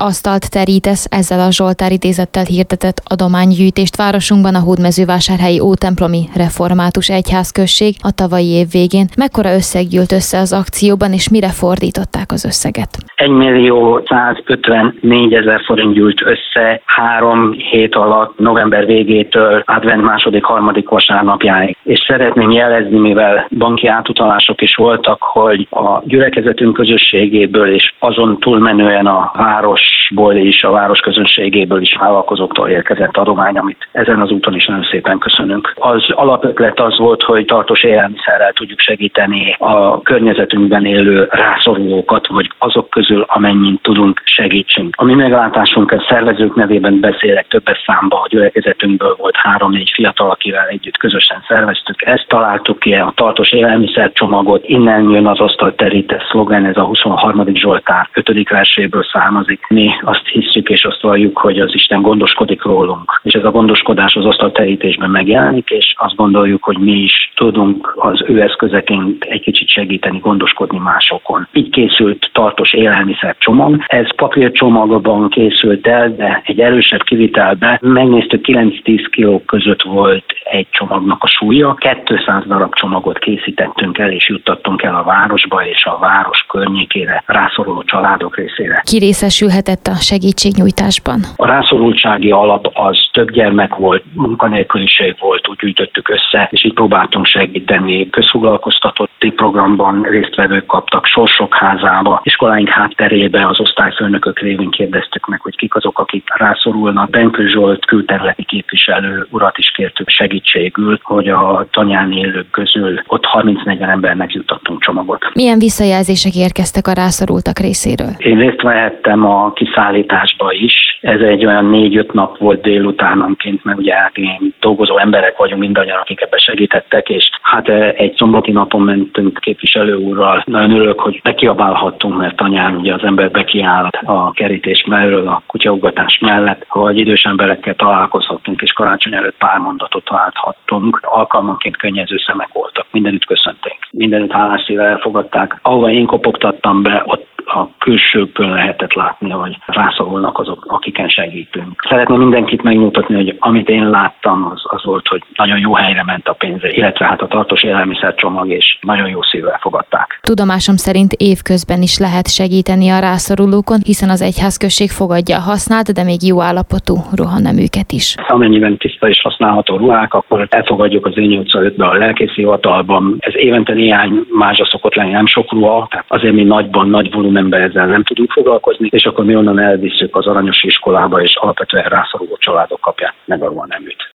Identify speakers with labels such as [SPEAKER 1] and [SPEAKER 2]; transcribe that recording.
[SPEAKER 1] asztalt terítesz, ezzel a Zsoltár idézettel hirdetett adománygyűjtést városunkban a Hódmezővásárhelyi Ótemplomi Református Egyházközség a tavalyi év végén. Mekkora összeg gyűlt össze az akcióban, és mire fordították az összeget?
[SPEAKER 2] 1.154.000 forint gyűlt össze 3 hét alatt, november végétől advent második, harmadik vasárnapjáig. És szeretném jelezni, mivel banki átutalások is voltak, hogy a gyülekezetünk közösségéből és azon túlmenően a városból és a város közönségéből is vállalkozóktól érkezett adomány, amit ezen az úton is nagyon szépen köszönünk. Az alapötlet az volt, hogy tartós élelmiszerrel tudjuk segíteni a környezetünkben élő rászorulókat, vagy azok közül, amennyit tudunk, segítsünk. A mi meglátásunk, a szervezők nevében beszélek többes számba, a gyülekezetünkből volt 3-4 fiatal, akivel együtt közösen szerveztük. Ezt találtuk ki, a tartós élelmiszercsomagot, innen jön az asztalterített szlogen, ez a 23. Zsoltár 5. verséből származik. Mi azt hiszük és azt valljuk, hogy az Isten gondoskodik rólunk. És ez a gondoskodás az asztalterítésben megjelenik, és azt gondoljuk, hogy mi is tudunk az ő eszközeként egy kicsit segíteni, gondoskodni másokon. Így készült tartós élelmiszercsomag. Ez papírcsomagban készült el, de egy erősebb kivitelbe megnéztük, 9-10 kilók között volt egy csomagnak a súlya. 200 darab csomagot készítettünk el, és juttattunk el a városba és a város környékére, rászoruló családok részére.
[SPEAKER 1] Ki részesülhetett a segítségnyújtásban?
[SPEAKER 2] A rászorultsági alap az több gyermek volt, munkanélküliség volt, úgy gyűjtöttük össze, és így próbáltunk segíteni. Közfoglalkoztatotti programban résztvevők kaptak, Sorsok házába, iskoláink hátterébe az osztályfőnökök révén kérdeztük meg, hogy kik azok, akik rászorulnak. Benkő Zsolt külterületi képviselő urat is kértük segítségül, hogy a Tanyán élők közül ott 30-40 embernek juttattunk csomagot.
[SPEAKER 1] Milyen visszajelzések érkeztek a rászorultak részéről?
[SPEAKER 2] Én részt vehettem a kiszállításba is. Ez egy olyan 4-5 nap volt délutánonként, mert ugye én dolgozó emberek vagyunk mindannyian, akik ebben segítettek, és hát egy szombati napon mentünk képviselő úrral. Nagyon örülök, hogy bekiabálhattunk, mert Tanyán ugye az ember bekiáll a kerítés mellől, a kutyaugatás mellett, hogy idős emberekkel találkozhattunk, és karácsony előtt pár mondatot válthattunk. Alkalmanként könnyező szemek voltak, mindenütt köszönték, mindenütt hálás szívvel elfogadták. Ahova én kopogtattam be, ott a külsőkön lehetett látni, hogy rászorulnak azok, akiken segítünk. Szeretném mindenkit megmutatni, hogy amit én láttam, az volt, hogy nagyon jó helyre ment a pénz, illetve hát a tartós élelmiszercsomag, és nagyon jó szívvel fogadták.
[SPEAKER 1] Tudomásom szerint évközben is lehet segíteni a rászorulókon, hiszen az egyházközség fogadja a használt, de még jó állapotú ruhaneműket is.
[SPEAKER 2] Amennyiben tiszta és használható ruhák, akkor elfogadjuk az Ényi utca 5-ben a lelkészhivatalban. Ez évente néhány mázsa szokott lenni, nem sok ruha, tehát azért mi nagy volumenben ezzel nem tudunk foglalkozni, és akkor mi onnan elvisszük az Aranyos iskolába, és alapvetően rászoruló családok kapják meg a ruhaneműt.